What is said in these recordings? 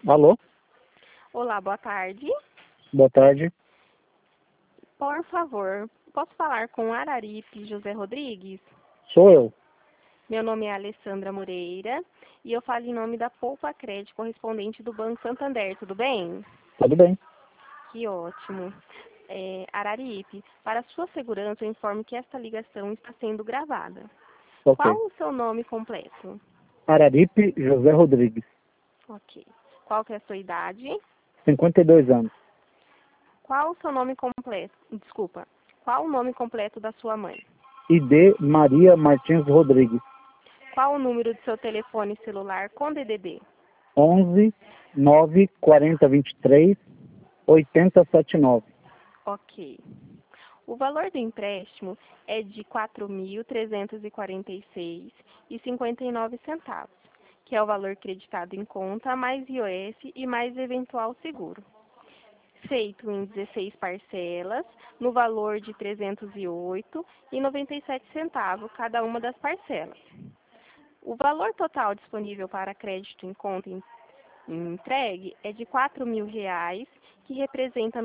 Alô? Olá, boa tarde. Boa tarde. Por favor, posso falar com Araripe José Rodrigues? Sou eu. Meu nome é Alessandra Moreira e eu falo em nome da Poupa Crédito, correspondente do Banco Santander, tudo bem? Tudo bem? Que ótimo. Araripe, para sua segurança, eu informo que esta ligação está sendo gravada. Qual Ok. o seu nome completo? Araripe José Rodrigues. Ok. Qual que é a sua idade? 52 anos. Qual o seu nome completo? Desculpa. Qual o nome completo da sua mãe? ID Maria Martins Rodrigues. Qual o número do seu telefone celular com DDD? 11 9 40 23 80 79. Ok. O valor do empréstimo é de R$ 4.346,59, que é o valor creditado em conta, mais IOF e mais eventual seguro. Feito em 16 parcelas, no valor de R$ 308,97 cada uma das parcelas. O valor total disponível para crédito em conta entregue é de R$ 4.000, que representa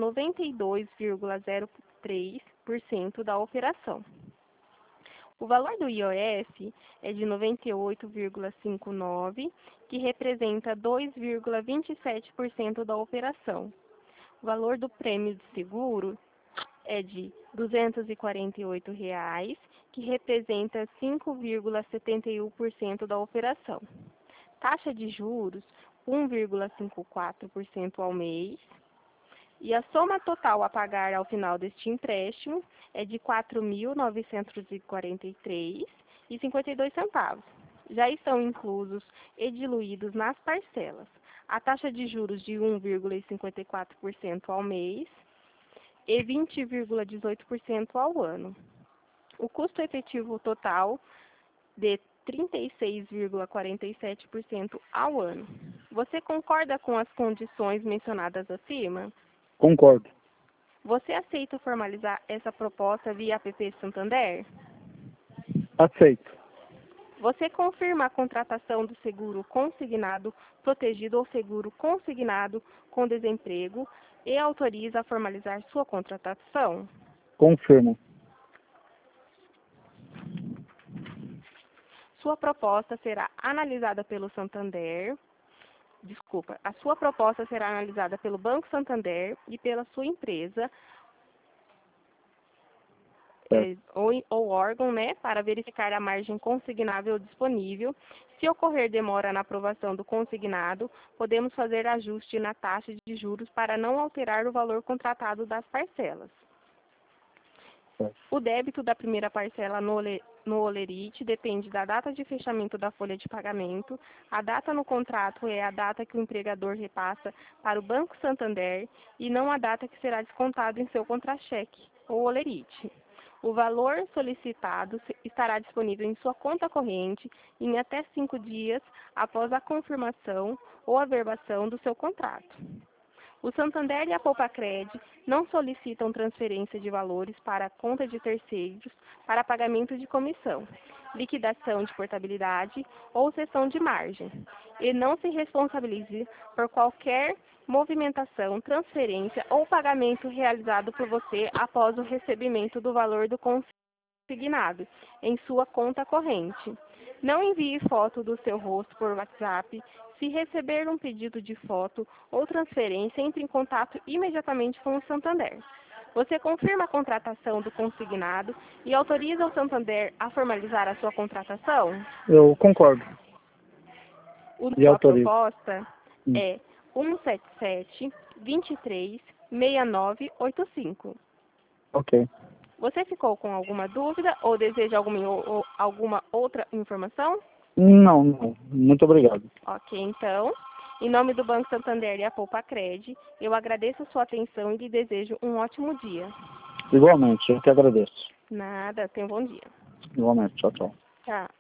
92,03% da operação. O valor do IOF é de 98,59, que representa 2,27% da operação. O valor do prêmio de seguro é de R$ 248, que representa 5,71% da operação. Taxa de juros, 1,54% ao mês. E a soma total a pagar ao final deste empréstimo é de R$ 4.943,52. Já estão inclusos e diluídos nas parcelas a taxa de juros de 1,54% ao mês e 20,18% ao ano. O custo efetivo total de 36,47% ao ano. Você concorda com as condições mencionadas acima? Concordo. Você aceita formalizar essa proposta via app Santander? Aceito. Você confirma a contratação do seguro consignado, protegido ou seguro consignado com desemprego e autoriza a formalizar sua contratação? Confirmo. Sua proposta será analisada pelo Santander. A sua proposta será analisada pelo Banco Santander e pela sua empresa ou órgão, para verificar a margem consignável disponível. Se ocorrer demora na aprovação do consignado, podemos fazer ajuste na taxa de juros para não alterar o valor contratado das parcelas. O débito da primeira parcela no Olerite depende da data de fechamento da folha de pagamento. A data no contrato é a data que o empregador repassa para o Banco Santander e não a data que será descontado em seu contra-cheque ou Olerite. O valor solicitado estará disponível em sua conta corrente em até 5 dias após a confirmação ou averbação do seu contrato. O Santander e a Poupacred não solicitam transferência de valores para a conta de terceiros para pagamento de comissão, liquidação de portabilidade ou cessão de margem, e não se responsabilize por qualquer movimentação, transferência ou pagamento realizado por você após o recebimento do valor do consignado em sua conta corrente. Não envie foto do seu rosto por WhatsApp. Se receber um pedido de foto ou transferência, entre em contato imediatamente com o Santander. Você confirma a contratação do consignado e autoriza o Santander a formalizar a sua contratação? Eu concordo. E Sua autorizo. proposta é 177-23-6985. Ok. Você ficou com alguma dúvida ou deseja alguma outra informação? Não. Muito obrigado. Ok, então, em nome do Banco Santander e a Poupacred, eu agradeço a sua atenção e lhe desejo um ótimo dia. Igualmente, eu que agradeço. Nada, tenha um bom dia. Igualmente. Tchau, tchau. Tchau.